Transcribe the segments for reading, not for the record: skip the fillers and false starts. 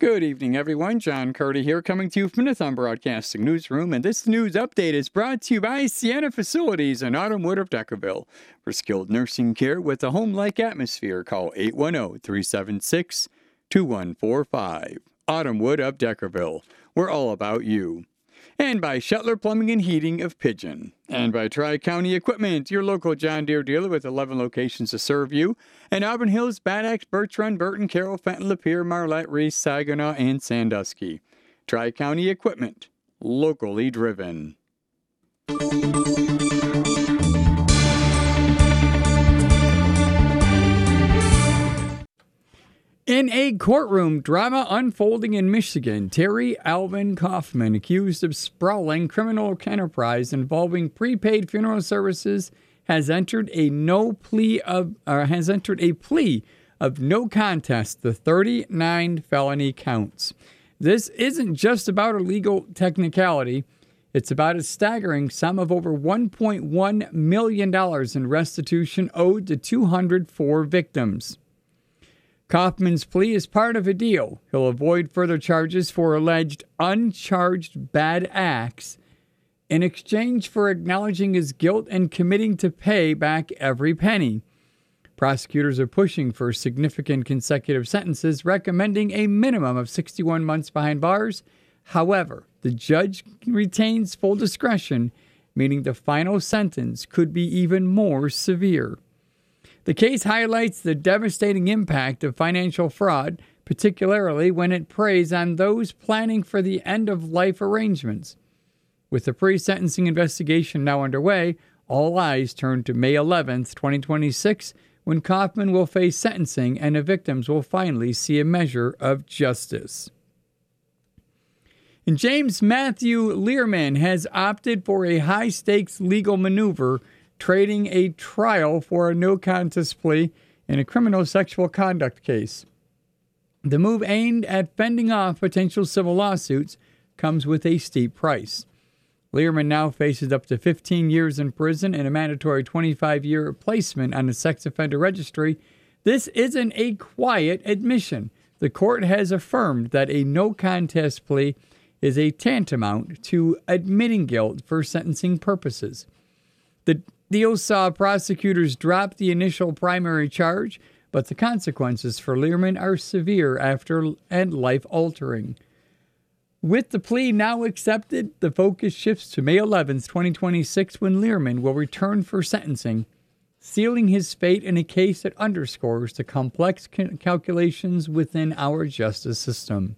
Good evening, everyone. John Curdy here, coming to you from the Thumb Broadcasting Newsroom, and this news update is brought to you by Sienna Facilities in Autumnwood of Deckerville. For skilled nursing care with a home-like atmosphere, call 810-376-2145. Autumnwood of Deckerville. We're all about you. And by Shetler Plumbing and Heating of Pigeon. And by Tri-County Equipment, your local John Deere dealer with 11 locations to serve you. And Auburn Hills, Bad Axe, Birch Run, Burton, Carroll, Fenton, Lapeer, Marlette, Reese, Saginaw, and Sandusky. Tri-County Equipment, locally driven. In a courtroom drama unfolding in Michigan, Terry Alvin Kaufman, accused of sprawling criminal enterprise involving prepaid funeral services, has entered a plea of no contest to 39 felony counts. This isn't just about a legal technicality. It's about a staggering sum of over $1.1 million in restitution owed to 204 victims. Kaufman's plea is part of a deal. He'll avoid further charges for alleged uncharged bad acts in exchange for acknowledging his guilt and committing to pay back every penny. Prosecutors are pushing for significant consecutive sentences, recommending a minimum of 61 months behind bars. However, the judge retains full discretion, meaning the final sentence could be even more severe. The case highlights the devastating impact of financial fraud, particularly when it preys on those planning for the end-of-life arrangements. With the pre-sentencing investigation now underway, all eyes turn to May 11th, 2026, when Kaufman will face sentencing and the victims will finally see a measure of justice. And James Matthew Learman has opted for a high-stakes legal maneuver, trading a trial for a no-contest plea in a criminal sexual conduct case. The move, aimed at fending off potential civil lawsuits, comes with a steep price. Learman now faces up to 15 years in prison and a mandatory 25-year placement on the sex offender registry. This isn't a quiet admission. The court has affirmed that a no-contest plea is a tantamount to admitting guilt for sentencing purposes. The deal saw prosecutors drop the initial primary charge, but the consequences for Learman are severe and life-altering. With the plea now accepted, the focus shifts to May 11th, 2026, when Learman will return for sentencing, sealing his fate in a case that underscores the complex calculations within our justice system.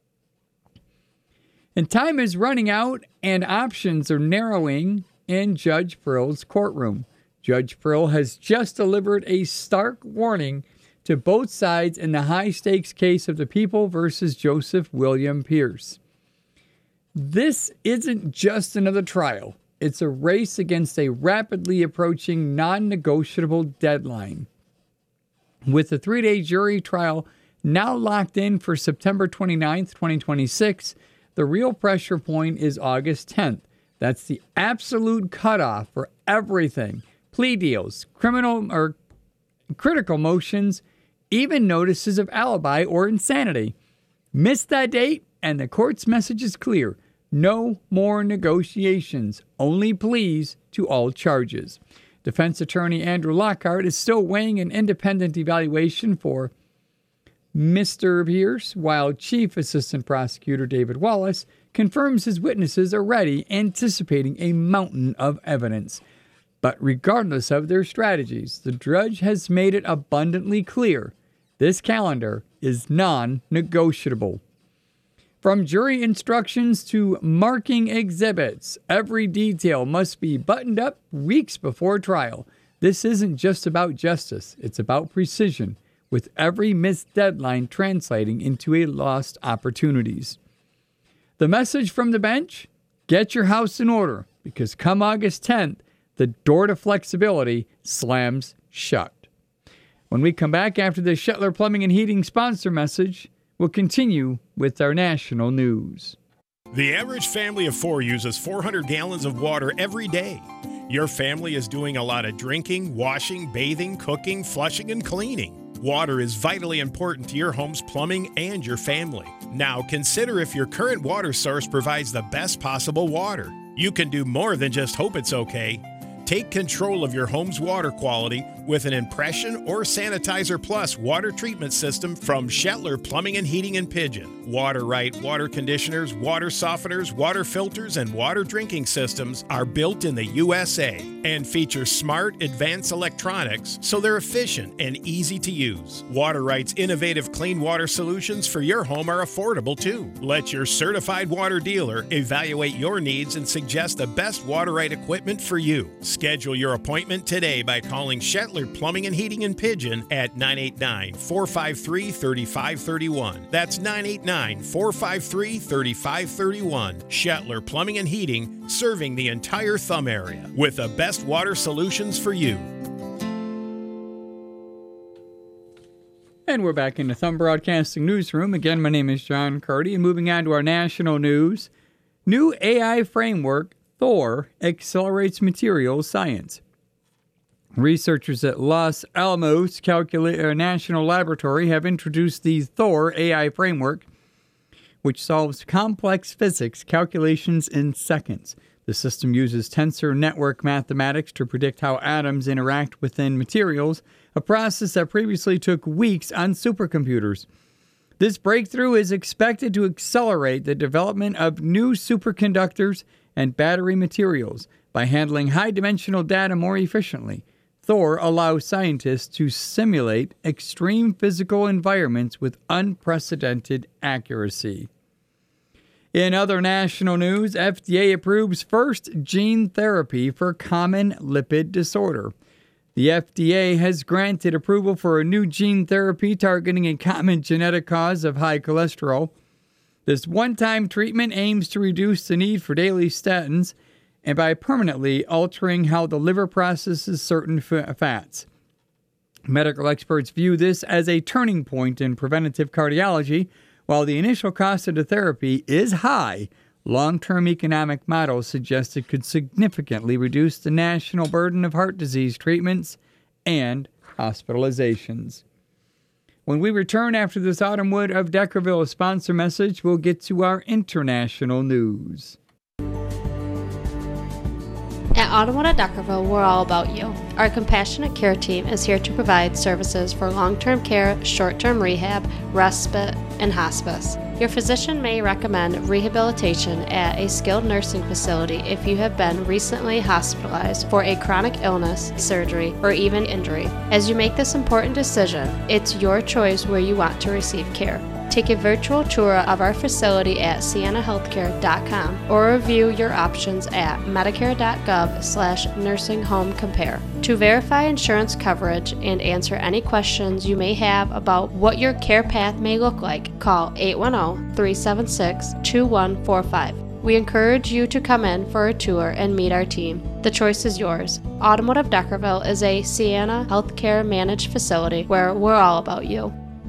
And time is running out, and options are narrowing in Judge Prill's courtroom. Judge Prill has just delivered a stark warning to both sides in the high-stakes case of the People versus Joseph William Pierce. This isn't just another trial. It's a race against a rapidly approaching non-negotiable deadline. With the 3-day jury trial now locked in for September 29th, 2026, the real pressure point is August 10th. That's the absolute cutoff for everything. Plea deals, criminal or critical motions, even notices of alibi or insanity. Miss that date, and the court's message is clear. No more negotiations, only pleas to all charges. Defense attorney Andrew Lockhart is still weighing an independent evaluation for Mr. Pierce, while Chief Assistant Prosecutor David Wallace confirms his witnesses are ready, anticipating a mountain of evidence. But regardless of their strategies, the judge has made it abundantly clear this calendar is non-negotiable. From jury instructions to marking exhibits, every detail must be buttoned up weeks before trial. This isn't just about justice, it's about precision, with every missed deadline translating into a lost opportunities. The message from the bench? Get your house in order, because come August 10th, the door to flexibility slams shut. When we come back after the Shetler Plumbing and Heating sponsor message, we'll continue with our national news. The average family of 4 uses 400 gallons of water every day. Your family is doing a lot of drinking, washing, bathing, cooking, flushing, and cleaning. Water is vitally important to your home's plumbing and your family. Now consider if your current water source provides the best possible water. You can do more than just hope it's okay. Take control of your home's water quality with an Impression or Sanitizer Plus water treatment system from Shetler Plumbing and Heating in Pigeon. Water-Right water conditioners, water softeners, water filters, and water drinking systems are built in the USA and feature smart, advanced electronics so they're efficient and easy to use. Water-Right's innovative clean water solutions for your home are affordable too. Let your certified water dealer evaluate your needs and suggest the best Water-Right equipment for you. Schedule your appointment today by calling Shetler Plumbing and Heating in Pigeon at 989-453-3531. That's 989-453-3531. Shetler Plumbing and Heating, serving the entire Thumb area with the best water solutions for you. And we're back in the Thumb Broadcasting Newsroom. Again, my name is John Carty. And moving on to our national news. New AI framework, Thor, accelerates materials science. Researchers at Los Alamos National Laboratory have introduced the Thor AI framework, which solves complex physics calculations in seconds. The system uses tensor network mathematics to predict how atoms interact within materials, a process that previously took weeks on supercomputers. This breakthrough is expected to accelerate the development of new superconductors and battery materials by handling high-dimensional data more efficiently. Thor allows scientists to simulate extreme physical environments with unprecedented accuracy. In other national news, FDA approves first gene therapy for common lipid disorder. The FDA has granted approval for a new gene therapy targeting a common genetic cause of high cholesterol. This one-time treatment aims to reduce the need for daily statins and by permanently altering how the liver processes certain fats. Medical experts view this as a turning point in preventative cardiology. While the initial cost of the therapy is high, long-term economic models suggest it could significantly reduce the national burden of heart disease treatments and hospitalizations. When we return after this Autumnwood of Deckerville sponsor message, we'll get to our international news. At Autumnwood at Deckerville, we're all about you. Our compassionate care team is here to provide services for long-term care, short-term rehab, respite, and hospice. Your physician may recommend rehabilitation at a skilled nursing facility if you have been recently hospitalized for a chronic illness, surgery, or even injury. As you make this important decision, it's your choice where you want to receive care. Take a virtual tour of our facility at siennahealthcare.com or review your options at medicare.gov/nursinghomecompare. To verify insurance coverage and answer any questions you may have about what your care path may look like, call 810-376-2145. We encourage you to come in for a tour and meet our team. The choice is yours. Automotive Deckerville is a Sienna Healthcare managed facility where we're all about you.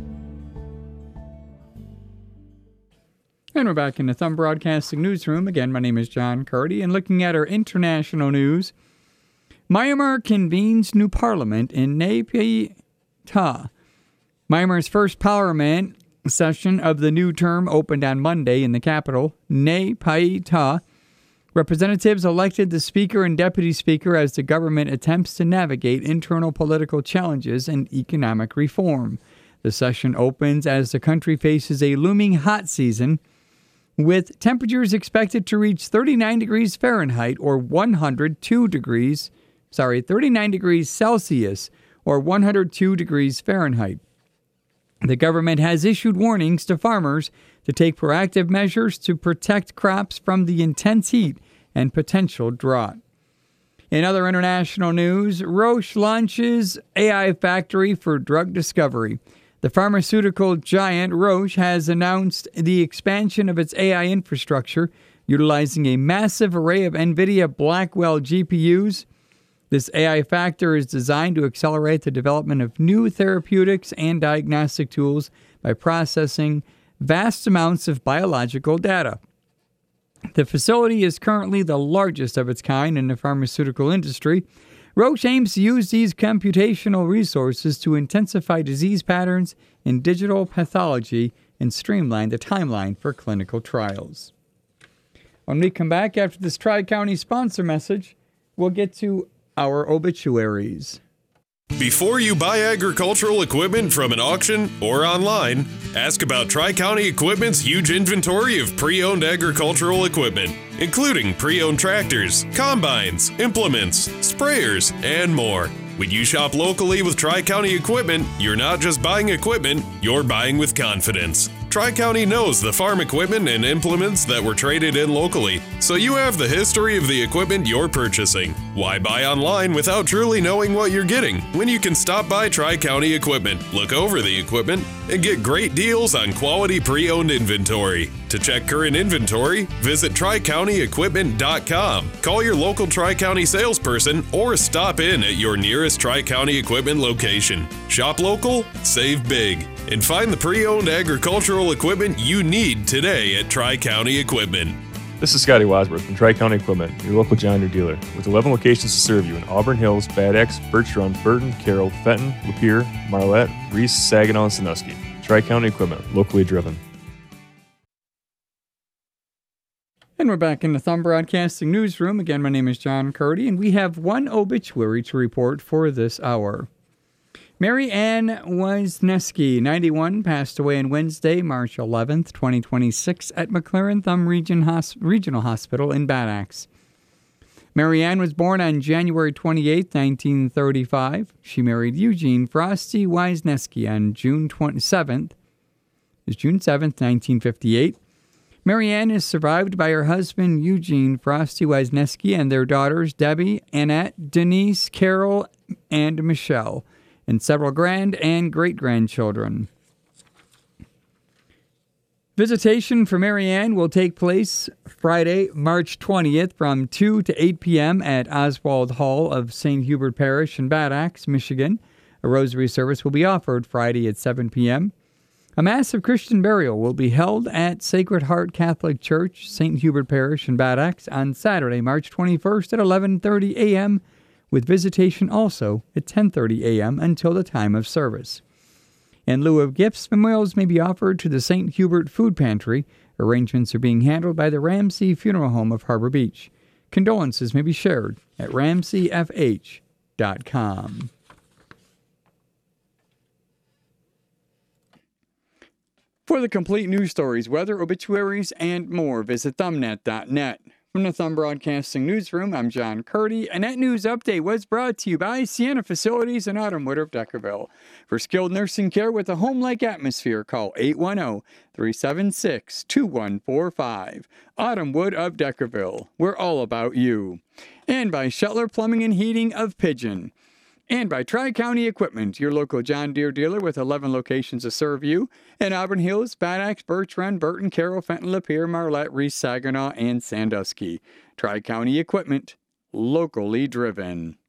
And we're back in the Thumb Broadcasting Newsroom. Again, my name is John Carty, and looking at our international news, Myanmar convenes new parliament in Nay Pyi Taw. Myanmar's first parliament session of the new term opened on Monday in the capital, Nay Pyi Taw. Representatives elected the speaker and deputy speaker as the government attempts to navigate internal political challenges and economic reform. The session opens as the country faces a looming hot season, with temperatures expected to reach 39 degrees Fahrenheit or 39 degrees Celsius or 102 degrees Fahrenheit. The government has issued warnings to farmers to take proactive measures to protect crops from the intense heat and potential drought. In other international news, Roche launches AI factory for drug discovery. The pharmaceutical giant Roche has announced the expansion of its AI infrastructure, utilizing a massive array of NVIDIA Blackwell GPUs. This AI factory is designed to accelerate the development of new therapeutics and diagnostic tools by processing vast amounts of biological data. The facility is currently the largest of its kind in the pharmaceutical industry. Roche aims to use these computational resources to intensify disease patterns in digital pathology and streamline the timeline for clinical trials. When we come back after this Tri-County sponsor message, we'll get to our obituaries. Before you buy agricultural equipment from an auction or online, ask about Tri-County Equipment's huge inventory of pre-owned agricultural equipment, including pre-owned tractors, combines, implements, sprayers, and more. When you shop locally with Tri-County Equipment, you're not just buying equipment, you're buying with confidence. Tri-County knows the farm equipment and implements that were traded in locally, so you have the history of the equipment you're purchasing. Why buy online without truly knowing what you're getting when you can stop by Tri-County Equipment, look over the equipment, and get great deals on quality pre-owned inventory? To check current inventory, visit TriCountyEquipment.com. Call your local Tri-County salesperson or stop in at your nearest Tri-County Equipment location. Shop local, save big, and find the pre-owned agricultural equipment you need today at Tri-County Equipment. This is Scotty Wadsworth from Tri-County Equipment, your local John Deere dealer, with 11 locations to serve you in Auburn Hills, Bad Axe, Birch Run, Burton, Carroll, Fenton, Lapeer, Marlette, Reese, Saginaw, and Sandusky. Tri-County Equipment, locally driven. And we're back in the Thumb Broadcasting Newsroom. Again, my name is John Curdy, and we have one obituary to report for this hour. Mary Ann Wisniewski, 91, passed away on Wednesday, March 11th, 2026, at McLaren Thumb Regional Hospital in Bad Axe. Mary Ann was born on January 28, 1935. She married Eugene Frosty Wisniewski on June 7th, 1958. Mary Ann is survived by her husband, Eugene Frosty Wisniewski, and their daughters, Debbie, Annette, Denise, Carol, and Michelle, and several grand and great-grandchildren. Visitation for Mary Ann will take place Friday, March 20th from 2 to 8 p.m. at Oswald Hall of St. Hubert Parish in Bad Axe, Michigan. A rosary service will be offered Friday at 7 p.m. A massive Christian burial will be held at Sacred Heart Catholic Church, St. Hubert Parish in Bad Axe on Saturday, March 21st at 11:30 a.m., with visitation also at 10:30 a.m. until the time of service. In lieu of gifts, memorials may be offered to the St. Hubert Food Pantry. Arrangements are being handled by the Ramsey Funeral Home of Harbor Beach. Condolences may be shared at ramseyfh.com. For the complete news stories, weather, obituaries, and more, visit thumbnet.net. From the Thumb Broadcasting Newsroom, I'm John Curdy, and that news update was brought to you by Sienna Facilities in Autumnwood of Deckerville. For skilled nursing care with a home-like atmosphere, call 810-376-2145. Autumnwood of Deckerville, we're all about you. And by Shetler Plumbing and Heating of Pigeon. And by Tri-County Equipment, your local John Deere dealer with 11 locations to serve you in Auburn Hills, Bad Axe, Birch Run, Burton, Carroll, Fenton, Lapeer, Marlette, Reese, Saginaw, and Sandusky. Tri-County Equipment, locally driven.